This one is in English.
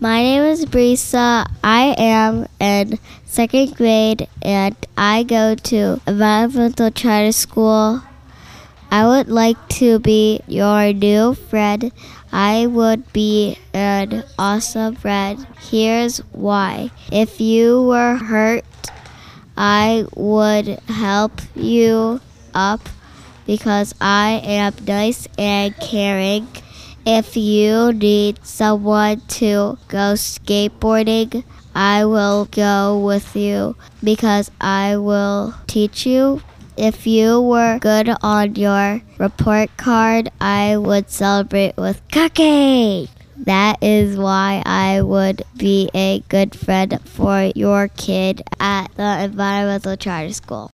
My name is Brisa. I am in second grade and I go to Environmental Charter School. I would like to be your new friend. I would be an awesome friend. Here's why. If you were hurt, I would help you up because I am nice and caring. If you need someone to go skateboarding, I will go with you because I will teach you. If you were good on your report card, I would celebrate with cookie. That is why I would be a good friend for your kid at the Environmental Charter School.